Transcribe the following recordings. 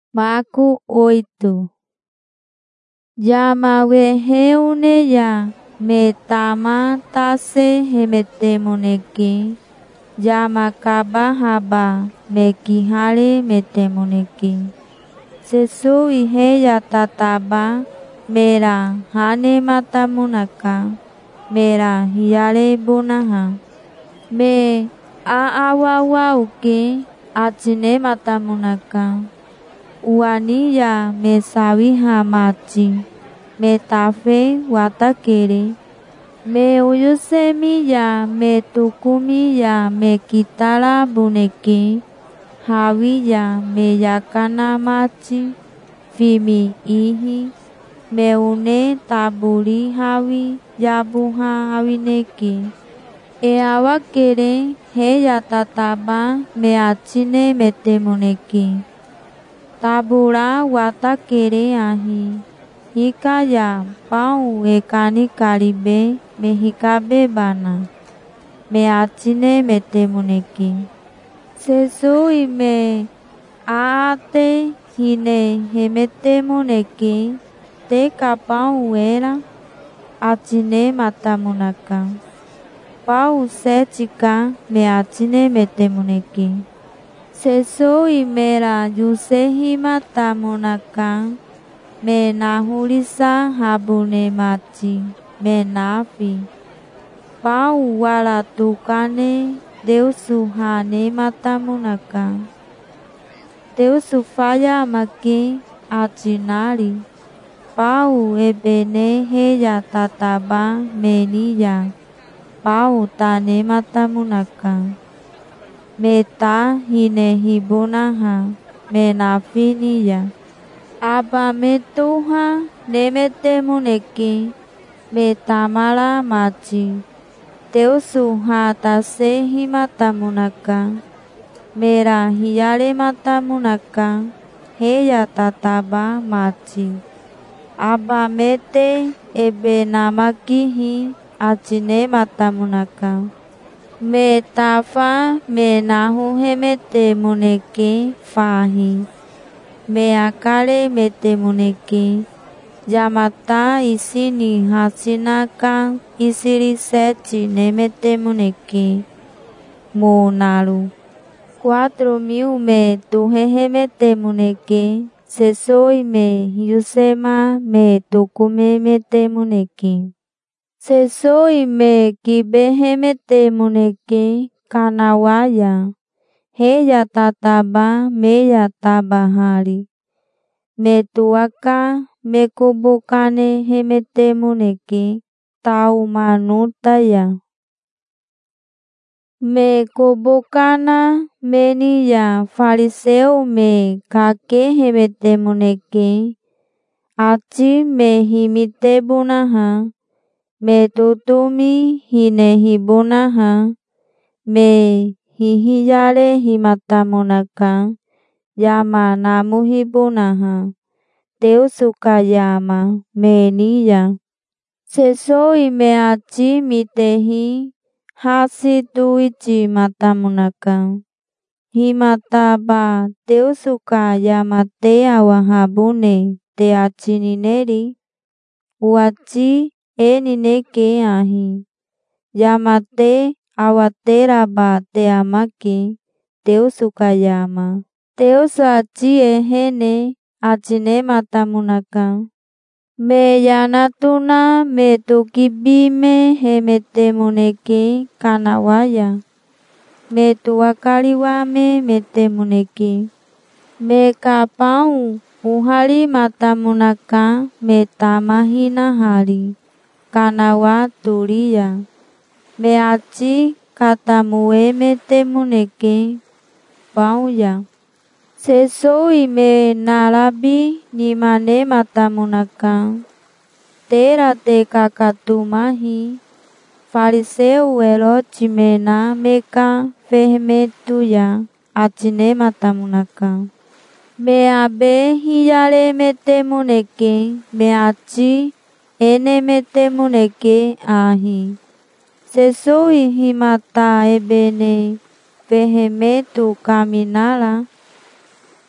Marcos 8. Yamaweheuneya metamantase hemetemoneki. Yamakabahaba mekihale metemoneki. Sesu iheya tataba mera hane matamunaka. Mera hiale bunaha. Me aawawa uke atine matamunaka. Uania me sawiha machi, me tafe watakere, me uyusemiya, me tukumiya, me kitara buneke, hawiya, me yakana machi, fimi ihi, me une taburi hawi, yabuha hawineke. E awakere, he yatataba, me atine metemoneke. Tabura watakere ahi. Hikaya pau ekani karibe mehikabe bana. Me atine metemuneki. Sesu ime aate hine hemetemuneki. Te kapau era atine matamunaka. Pau setika me atine metemuneki. Sesu imera yusehi matamunaka. Me nahulisa habune machi. Me nafi. Pau wala tukane. Deusu hane matamunaka. Deusu faya maki achinari. Pau ebene heya tataba meniya. Pau tane matamunaka. Meta hine hibunaha, me nafiniya. Aba metuha nemetemuneki, me tamara machi. Teusu hatase himatamunaka, mera hiale matamunaka, heya tataba machi. Aba mete ebe namakihi, achine matamunaka. Me tafa me nahu hemete muneke fahi. Me akale mete muneke. Yamata isini hasinaka isiri sete nemete muneke. Monaru. 4.000 me tuhehemete muneke. Sesoi me yusema me tukume mete muneke. Sesoi me kibehemete muneke kanawaya. Heya tataba meya tabahari. Me tuaka me kubukane hemete muneke tau manutaya. Me kubukana meniya fariseu me kake hemete muneke. Achi me himite bunaha. Me tutumi hine hibunaha. Me hihiyale himatamunaka. Yama namu hibunaha. Deusu kayama meniya. Sesoi me achi mitehi. Hasi tuichi matamunaka. Himataba Deusu kayama te awahabune te achinineri. Uachi enineke ahi. Yamate awateraba te amaki. Deusu kayama. Deusu achi ehene achine matamunaka. Me yanatuna me tukibime hemete muneke kanawaya. Me tuakaliwame mete muneke. Me kapau uhali matamunaka me tamahina hari. Kanawa tulia. Me achi katamue mete muneke. Pauya. Sesoi me narabi nimane matamunaka. Tera te kakatumahi. Fariseu erote mena meka fermentuya. Atine matamunaka. Me abe hiyale mete muneke. Me achi ene mete muneke ahi. Sesoi himata ebene fermentu caminala.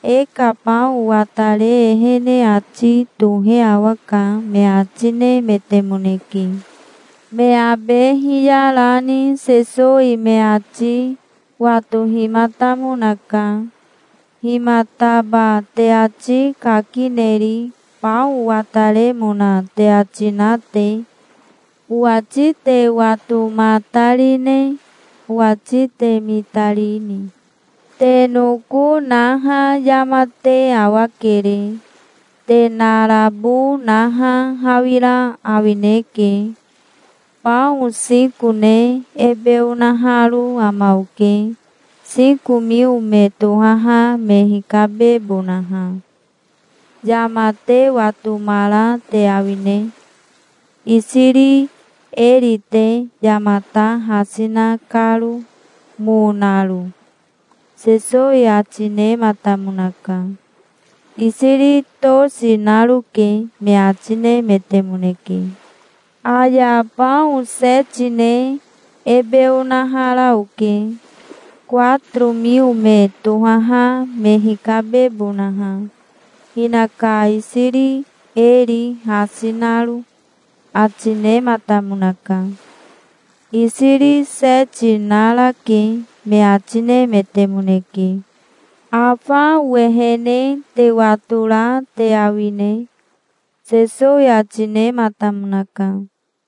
eka pau watare hene aci tuhe awaka me acine metemuneki. Me abe hiyalani sesoi me aci watu himatamunaka. Himataba te aci kakineri pau watare muna te acinate. Uacite watu matarine, uacite mitarini. Te nuku naha yamate awakere. Te narabu naha hawira awineke. Pau 5 ne ebeu naharu amauke. 5.000 me tuhaha me hikabe bunaha. Yamate watu mala te awine. Isiri erite yamata hasina karu munaru. Sesoi acine matamunaka. Isiri to sinaruke me acine metemuneki. Aya pau 7 ne ebeu naharauke. 4.000 me tuhaha me hikabe bunaha. Hinaka isiri eri hasinaru acine matamunaka. Isiri 7 nalake me acine metemuneki. Apa wehene te watura te awine. Sesoi acine matamunaka.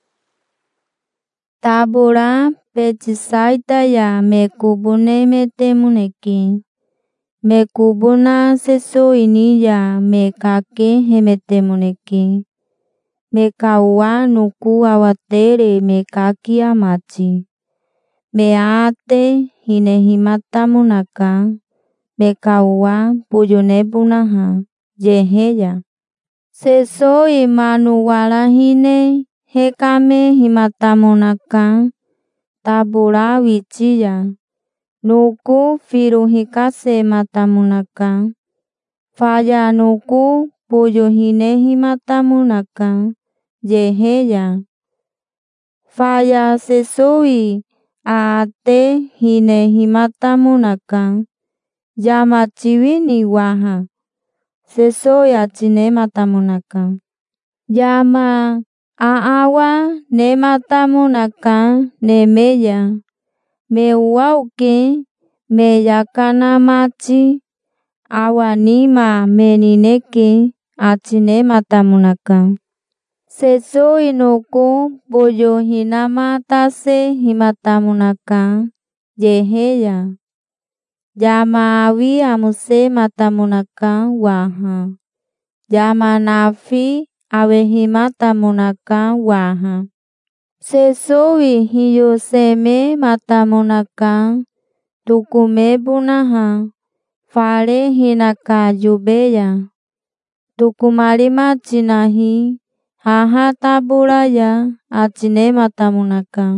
Tabura pejisaita ya me kubune metemuneki. Me kubuna sesoi ni ya me kake hemetemuneki. Me kaua nuku awatere me kaki amaci. Me ate hine himatamunaka. Me kaua puyune bunaha. Yeheya. Sesoi manuwala hine hekame himatamunaka. Tabura wichiya. Nuku firu hikase matamunaka. Faya nuku puyu hine himatamunaka. Yeheya. Faya sesoi ate hine himatamunaka. Yama chiwini waha. Sesoi acine matamunaka. Yama aawa ne matamunaka nemeya. Me uauke me yakana maci. Awanima menineke acine matamunaka. Sesoi nuku puyu hinamatase himatamunaka. Yeheya. Yama awi amuse matamunaka waha. Yama nafi awe himatamunaka waha. Sesoi hiyo seme matamunaka. Tukume bunaha. Fale hinaka yubeya. Tukumarima cinahi. Haha taburaya acine matamunaka.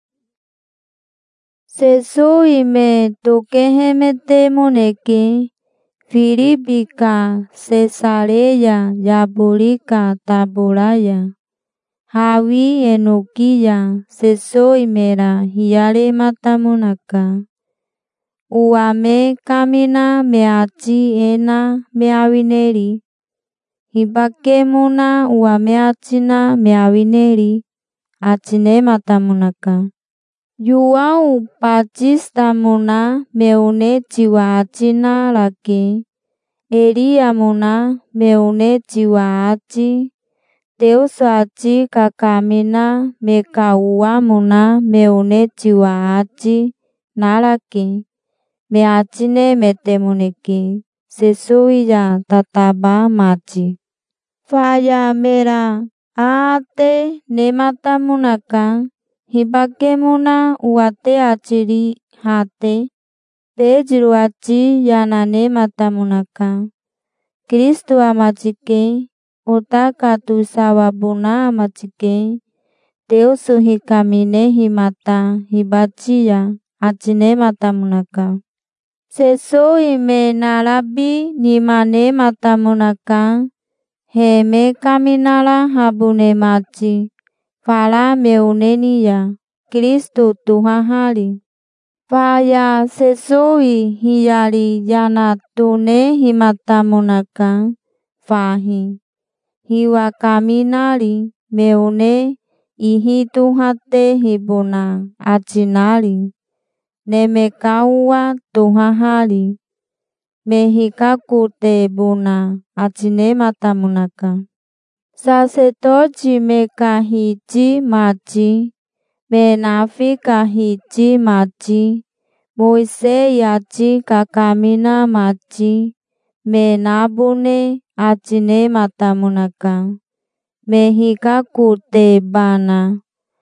Sesoi me tukehe metemuneke. Filipika Cesareya yaburika taburaya. Hawi enukiya sesoi mera hiare matamunaka. Uame kamina me aci ena me awineri. Hibakemuna uame acina me awineri. Acine matamunaka. Yuau pacistamuna meune ciwa acina lake. Eriamuna meune ciwa aci. Deus aci kakamina me kauamuna meune ciwa aci nalake. Me acine metemuneki. Sesoi ya tataba maci. Faya mera ate ne matamunaka. Hibakemuna uate aciri hate. Pejiru aci yanane matamunaka. Kristu amacike. Utaka tu sawabuna amacike. Deus hikamine himata hibacia acine matamunaka. Sesoi me narabi nimane matamunaka. Heme kaminala habune maci. Fala meunenia. Kristu tuhahali. Faya sesoi hiyari yana tune himatamunaka fahi. Hiwa kaminali meune ihitu hate hibuna achinali. Nemekauwa tuhahali. Mehikakute buna achine matamunaka. Sacerdote mekahiji machi. Menafi kahiji machi. Moise yachi kakamina machi. Menabune achine matamunaka. Mehikakute bana.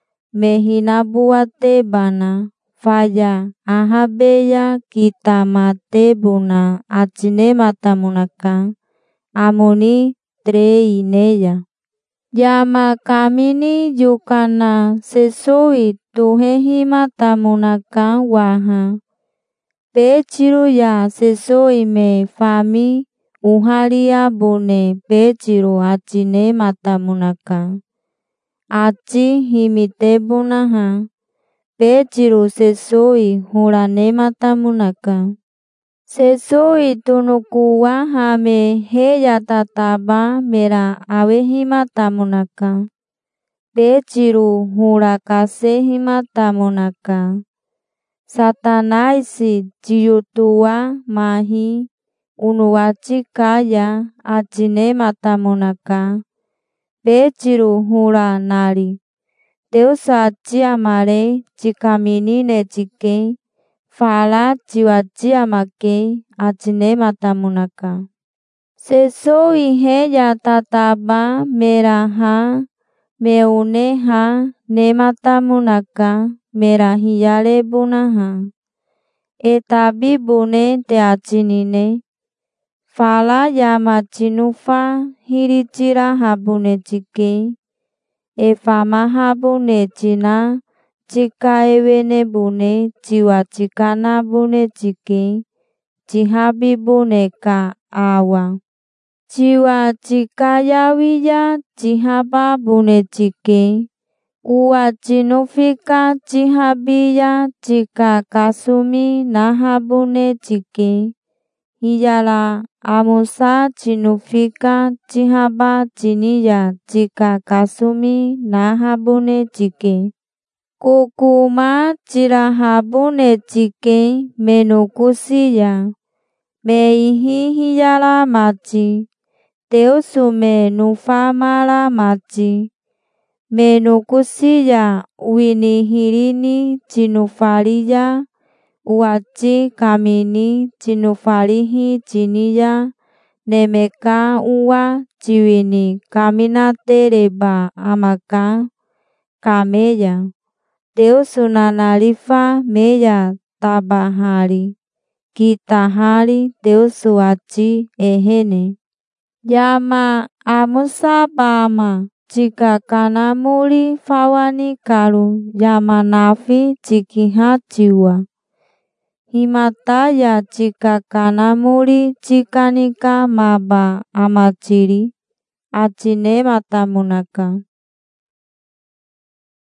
Mehinabuate bana. Faya ahabeya kita mate buna achine matamunaka. Amoni trei neya. Yama kamini yukana sesoi tuhehi matamunaka waha. Pechiru ya sesoi me fami uharia bune pechiru achine matamunaka. Achi himite bunaha. Pechiru sesoi hurane matamunaka. Sesoi tunukuwa hame heya tataba mera awehi matamunaka. Pechiru hurakase himatamunaka. Satanaisi chiyutua mahi unuwachi kaya achine matamunaka. Pechiru huranari. Deus achi amare chikaminine chike. Fala chiwachi amake achine matamunaka. Sesoi heya tataba meraha meuneha nematamunaka merahiyale bunaha. Etabi bune te achinine. Fala yama chinufa hirichira habune chike. Efama habune china. Chika ewene bune chiwa chikana bune chike. Chihabi bune ka awa. Chiwa chika yawiya chihaba bune chike. Uwa chinufika chihabiya chika kasumi nahabune chike. Hiyala amusa chinufika chihaba chiniya chika kasumi nahabune chike. Kukuma chirahabune chike menukusiya. Meihi hiyala machi. Deusu menufamala machi. Menukusiya winihirini chinufaliya. Uachi kamini chinufalihi chiniya. Nemeka uwa chiwini kaminate reba amaka. Kameya. Deusu nanalifa meya tabahali. Kitahali Deusu achi ehene. Yama amusa bama. Chika kanamuli fawani kalu. Yama nafi chikihachiwa. Himataya chika kanamuli chikanika maba amachiri. Achine matamunaka.